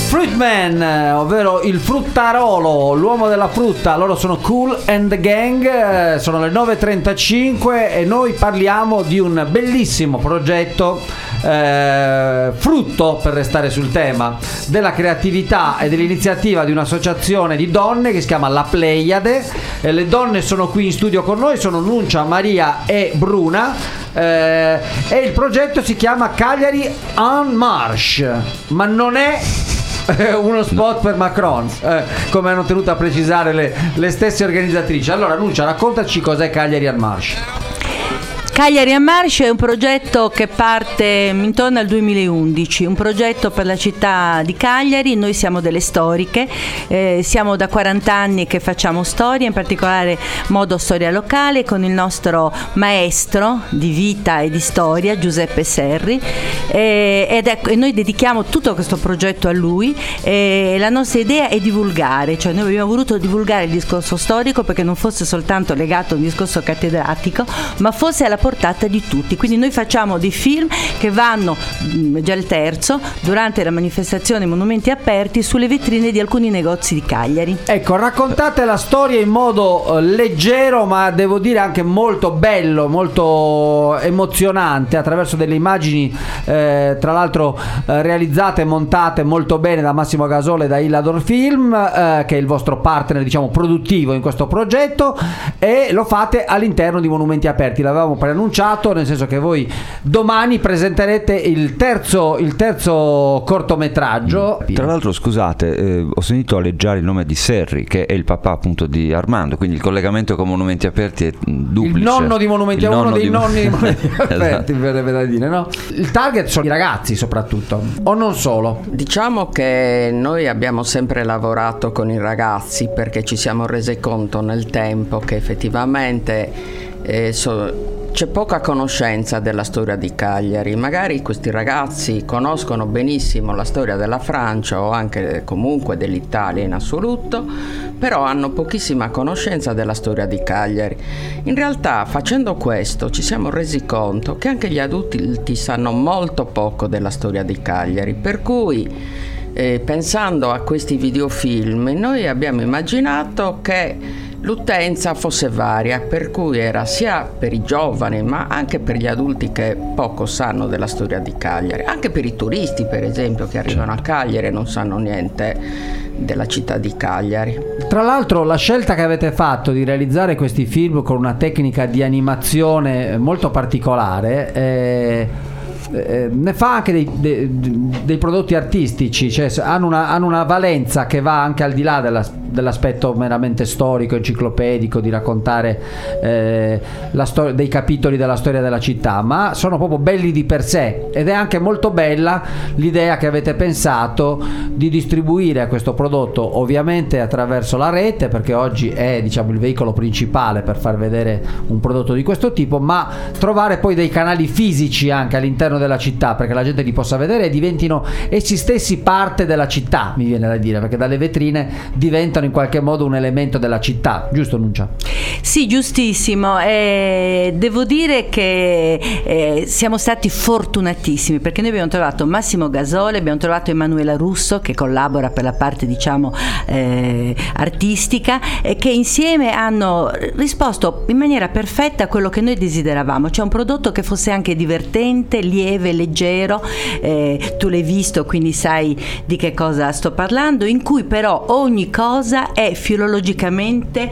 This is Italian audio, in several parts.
Fruitman, ovvero il fruttarolo, l'uomo della frutta. Loro sono Kool and the Gang, sono le 9:35 e noi parliamo di un bellissimo progetto, frutto, per restare sul tema, della creatività e dell'iniziativa di un'associazione di donne che si chiama La Pleiade. Le donne sono qui in studio con noi, sono Nuncia, Maria e Bruna, e il progetto si chiama Cagliari en Marche, ma non è uno spot per Macron, come hanno tenuto a precisare le stesse organizzatrici. Allora Nuncia, raccontaci cos'è Cagliari en Marche. Cagliari en Marche è un progetto che parte intorno al 2011, un progetto per la città di Cagliari. Noi siamo delle storiche, siamo da 40 anni che facciamo storia, in particolare modo storia locale, con il nostro maestro di vita e di storia Giuseppe Serri, e noi dedichiamo tutto questo progetto a lui. La nostra idea è divulgare, cioè noi abbiamo voluto divulgare il discorso storico perché non fosse soltanto legato a un discorso cattedratico, ma fosse alla portata di tutti. Quindi noi facciamo dei film che vanno, già il terzo, durante la manifestazione Monumenti Aperti, sulle vetrine di alcuni negozi di Cagliari. Ecco, raccontate la storia in modo leggero, ma devo dire anche molto bello, molto emozionante, attraverso delle immagini tra l'altro realizzate e montate molto bene da Massimo Gasole e da Illador Film, che è il vostro partner, diciamo, produttivo in questo progetto, e lo fate all'interno di Monumenti Aperti. L'avevamo preannunciato, nel senso che voi domani presenterete il terzo cortometraggio. Tra l'altro, scusate, ho sentito aleggiare il nome di Serri, che è il papà appunto di Armando, quindi il collegamento con Monumenti Aperti è duplice. Il nonno di Monumenti, è uno dei nonni di Monumenti Aperti, verrebbe da dire, no? Il target sono i ragazzi soprattutto, o non solo? Diciamo che noi abbiamo sempre lavorato con i ragazzi perché ci siamo resi conto nel tempo che effettivamente c'è poca conoscenza della storia di Cagliari. Magari questi ragazzi conoscono benissimo la storia della Francia o anche comunque dell'Italia in assoluto, però hanno pochissima conoscenza della storia di Cagliari. In realtà, facendo questo, ci siamo resi conto che anche gli adulti sanno molto poco della storia di Cagliari, per cui pensando a questi videofilm noi abbiamo immaginato che l'utenza fosse varia, per cui era sia per i giovani ma anche per gli adulti che poco sanno della storia di Cagliari, anche per i turisti per esempio che arrivano a Cagliari e non sanno niente della città di Cagliari. Tra l'altro la scelta che avete fatto di realizzare questi film con una tecnica di animazione molto particolare ne fa anche dei prodotti artistici, cioè hanno una valenza che va anche al di là dell'aspetto meramente storico, enciclopedico, di raccontare dei capitoli della storia della città, ma sono proprio belli di per sé. Ed è anche molto bella l'idea che avete pensato di distribuire questo prodotto ovviamente attraverso la rete, perché oggi è, diciamo, il veicolo principale per far vedere un prodotto di questo tipo, ma trovare poi dei canali fisici anche all'interno della città perché la gente li possa vedere e diventino essi stessi parte della città, mi viene da dire, perché dalle vetrine diventano in qualche modo un elemento della città, giusto Nuncia? Sì, giustissimo. Devo dire che siamo stati fortunatissimi perché noi abbiamo trovato Massimo Gasole, abbiamo trovato Emanuela Russo che collabora per la parte, diciamo, artistica, e che insieme hanno risposto in maniera perfetta a quello che noi desideravamo, cioè un prodotto che fosse anche divertente, lieve, leggero. Tu l'hai visto, quindi sai di che cosa sto parlando, in cui però ogni cosa è filologicamente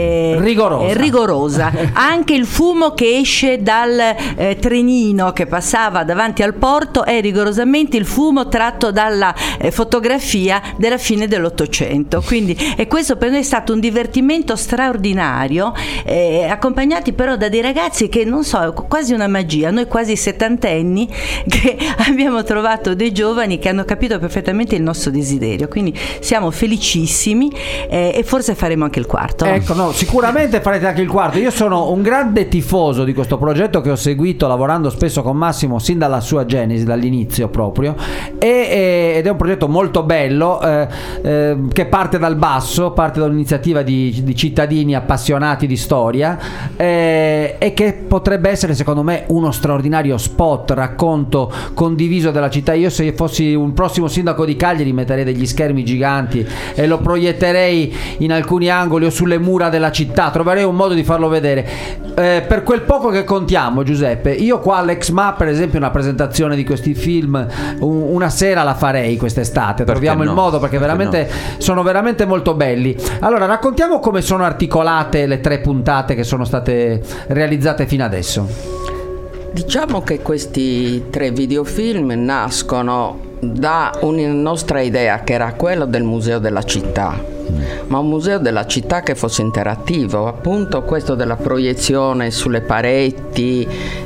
rigorosa. Anche il fumo che esce dal trenino che passava davanti al porto è rigorosamente il fumo tratto dalla fotografia della fine dell'Ottocento. Quindi, e questo per noi è stato un divertimento straordinario, accompagnati però da dei ragazzi che, non so, quasi una magia. Noi quasi settantenni che abbiamo trovato dei giovani che hanno capito perfettamente il nostro desiderio, quindi siamo felicissimi e forse faremo anche il quarto. Ecco, no, sicuramente farete anche il quarto. Io sono un grande tifoso di questo progetto che ho seguito lavorando spesso con Massimo sin dalla sua genesi, dall'inizio proprio, ed è un progetto molto bello che parte dal basso, parte da un'iniziativa di cittadini appassionati di storia e che potrebbe essere secondo me uno straordinario spot, racconto condiviso della città. Io, se fossi un prossimo sindaco di Cagliari, metterei degli schermi giganti e lo proietterei in alcuni angoli o sulle mura della città, troverei un modo di farlo vedere. Per quel poco che contiamo, Giuseppe, io qua all'Exma per esempio una presentazione di questi film una sera la farei quest'estate, troviamo il modo, perché veramente sono veramente molto belli. Allora raccontiamo come sono articolate le 3 puntate che sono state realizzate fino adesso. Diciamo che questi 3 videofilm nascono da una nostra idea, che era quello del museo della città, ma un museo della città che fosse interattivo, appunto questo della proiezione sulle pareti,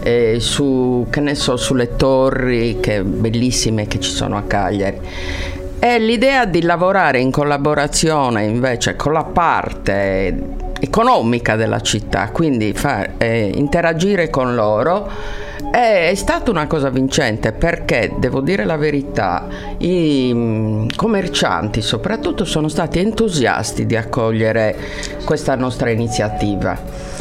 sulle torri bellissime che ci sono a Cagliari. E l'idea di lavorare in collaborazione invece con la parte economica della città, quindi interagire con loro. È stata una cosa vincente, perché devo dire la verità, i commercianti soprattutto sono stati entusiasti di accogliere questa nostra iniziativa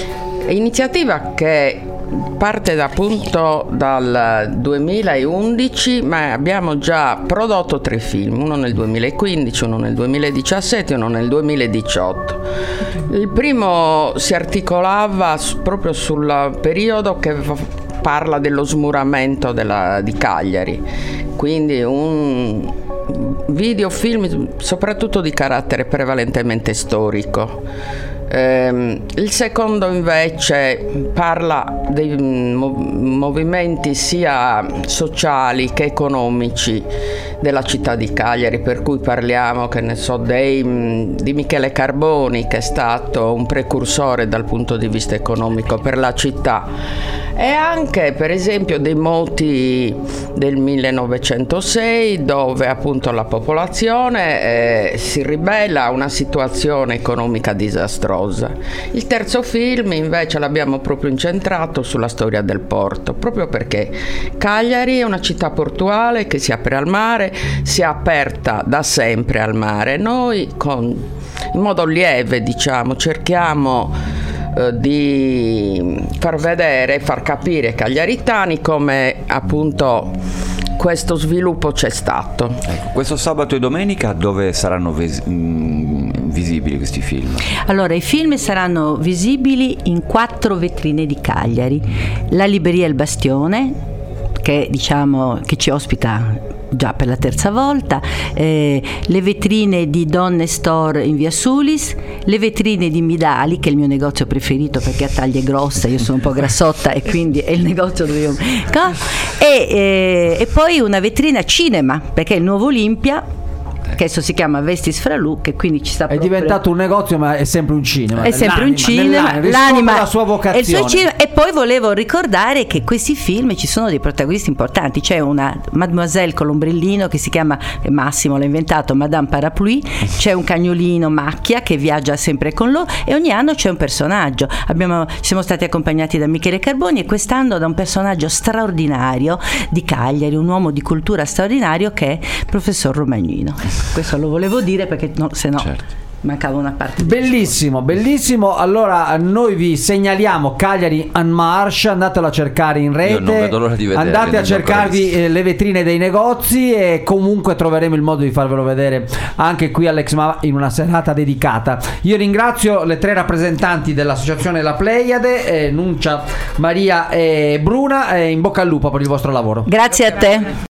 che parte appunto dal 2011, ma abbiamo già prodotto 3 film, uno nel 2015, uno nel 2017 e uno nel 2018. Il primo si articolava proprio sul periodo che parla dello smuramento di Cagliari, quindi un videofilm soprattutto di carattere prevalentemente storico. Il secondo invece parla dei movimenti sia sociali che economici della città di Cagliari, per cui parliamo, che ne so, di Michele Carboni, che è stato un precursore dal punto di vista economico per la città, e anche per esempio dei moti del 1906, dove appunto la popolazione si ribella a una situazione economica disastrosa. Il terzo film invece l'abbiamo proprio incentrato sulla storia del porto, proprio perché Cagliari è una città portuale che si apre al mare, si è aperta da sempre al mare. Noi in modo lieve, diciamo, cerchiamo di far vedere, far capire ai cagliaritani come appunto questo sviluppo c'è stato. Ecco, questo sabato e domenica dove saranno visibili questi film? Allora, i film saranno visibili in 4 vetrine di Cagliari: la Libreria Il Bastione, che diciamo che ci ospita già per la 3ª volta, le vetrine di Donne Store in via Sulis, le vetrine di Midali, che è il mio negozio preferito perché ha taglie grosse, io sono un po' grassotta e quindi è il negozio dove io e poi una vetrina cinema, perché è il nuovo Olimpia, che adesso si chiama Vestis Fralù, che quindi ci sta è diventato un negozio, ma è sempre un cinema, è sempre un cinema, l'anima, la sua vocazione. E poi volevo ricordare che questi film ci sono dei protagonisti importanti. C'è una Mademoiselle con l'ombrellino che si chiama, Massimo l'ha inventato, Madame Parapluie. C'è un cagnolino Macchia che viaggia sempre con loro, e ogni anno c'è un personaggio. Siamo stati accompagnati da Michele Carboni, e quest'anno da un personaggio straordinario di Cagliari, un uomo di cultura straordinario, che è il professor Romagnino. Questo lo volevo dire perché se no mancava una parte. Bellissimo, bellissimo. Allora noi vi segnaliamo Cagliari en Marche, andatelo a cercare in rete. Io non vedo l'ora di vedere, andate a cercarvi le vetrine dei negozi, e comunque troveremo il modo di farvelo vedere anche qui all'Exma in una serata dedicata. Io ringrazio le 3 rappresentanti dell'associazione La Pleiade, Nuncia, Maria e Bruna, e in bocca al lupo per il vostro lavoro. Grazie a te.